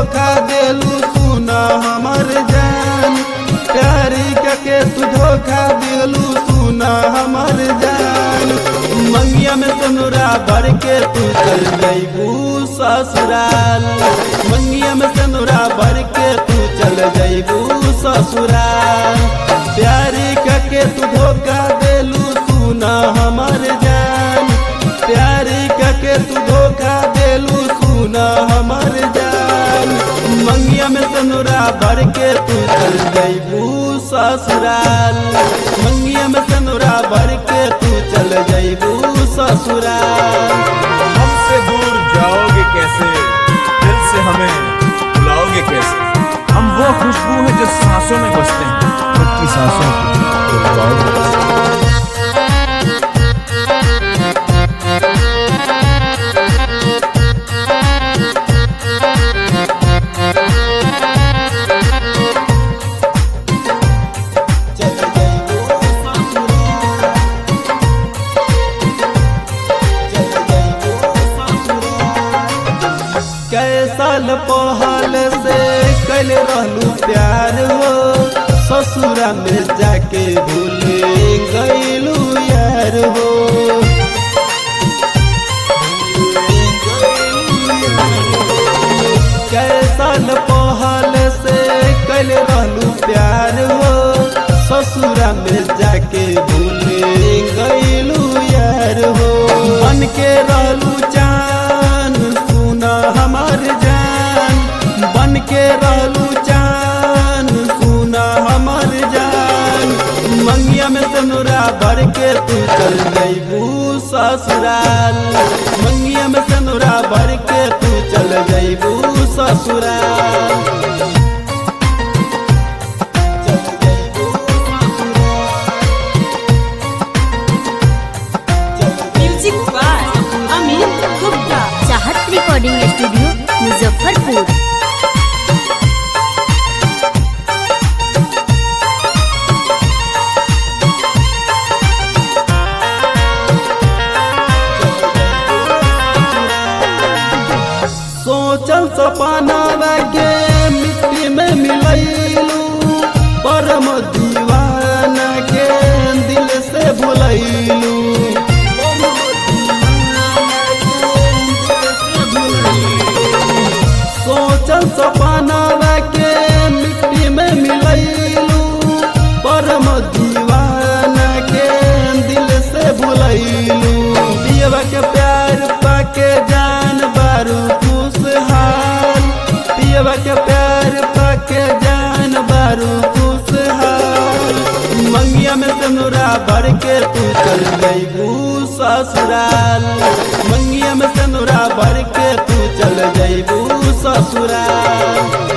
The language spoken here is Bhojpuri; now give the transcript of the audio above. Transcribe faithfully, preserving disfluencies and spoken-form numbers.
धोखा देलू सुना हमर जान, प्यारी के तू धोखा देलू सुना हमर जान। मंगिया में तनुरा भर के तू चल जइबू ससुराल, मंगिया में तनुरा भर के तू चल जइबू ससुराल। प्यारी के तू धोखा देलू सुना हमर जान, प्यारी के तू धोखा देलू सुना हमर जान। मंगिया में तनुरा भर के तू चल जइबू ससुराल, मंगिया में तनुरा भर के तू चल जइबू ससुराल। हमसे दूर जाओगे कैसे, दिल से हमें बुलाओगे कैसे। हम वो खुशबू है जो सांसों में बसते हैं, खुद की सांसों को बुलाओगे कैसे। साल पहल से कल रहलू प्यार हो, ससुरा में जाके भूल गईलू यार हो। कई साल पहल से कल रहलू प्यार हो, ससुरा में जाके भूल गईलू यार हो। बन के रहलू चान सुना हमार जान, बन के रहलू चान सुना हमार जान। मंगिया में तनुरा भर के तू चल जइबू ससुराल, मंगिया में तनुरा भर के तू चल जइबू ससुराल। चाहत रिकॉर्डिंग स्टूडियो मुजफ्फरपुर। सोचल सपना के मिट्टी में मिलैलू, परम दीवाना के दिल से भुलैलू। सोचल सपना के मिट्टी में मिलैलू, परम दीवाना के दिल से भुलैलू। पियवा के प्यार पाके जान बारू खुशहाल, पियवा के प्यार पाके जान बारू खुशहाल। मंगिया में तनुरा भर के तू चल जइबू ससुराल, मंगिया में तनुरा भर के तू चल जइबू ससुराल।